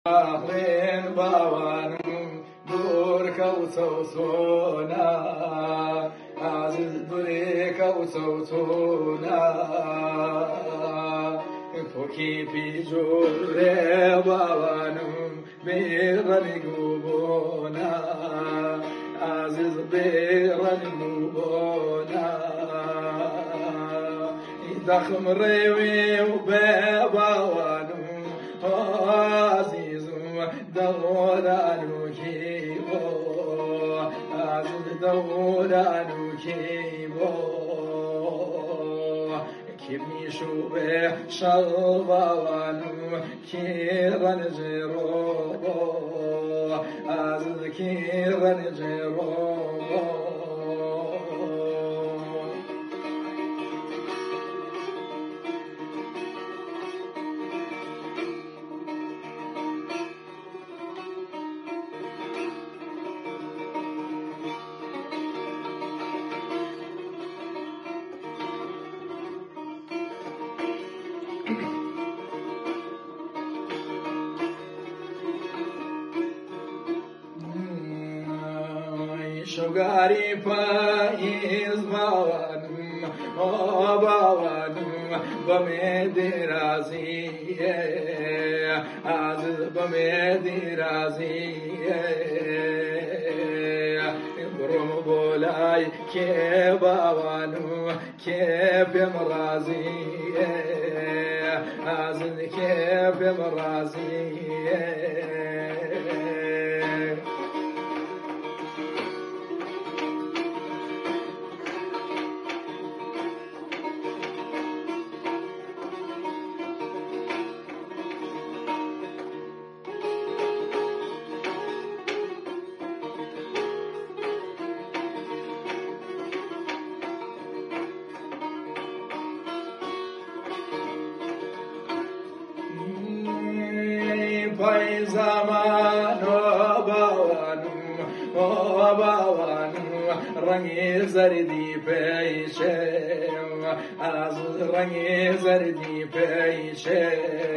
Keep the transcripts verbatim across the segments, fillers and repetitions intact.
آخرین باوانم دور کوتوتونا عزیز دوری کوتوتونا پوکی پی جوره باوانم بیرانی گوبونا عزیز بیرانی گوبونا دخم ریوی و باوانم عزیزم دورانو کیبو عزیز دورانو کیبو کیمی شوبه شلوانو کیران جرو عزیز کیران جرو شگاری پاییز باوانم باوانم بمی رازیه عزیز بمی رازیه برم بولای که باوانم که بم رازیه عزیز که بم رازیه پای زمان و باوانم و باوانم رنگی زردی پیشه از رنگی زردی پیشه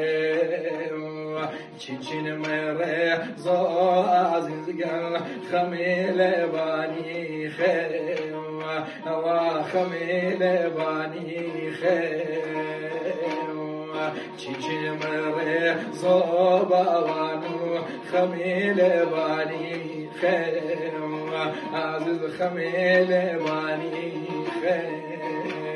چین مره زو عزیز گل خمیل بانی خیم و خمیل بانی خیم چین مره زو باوانو خمیل بانی خیم عزیز خمیل بانی خیم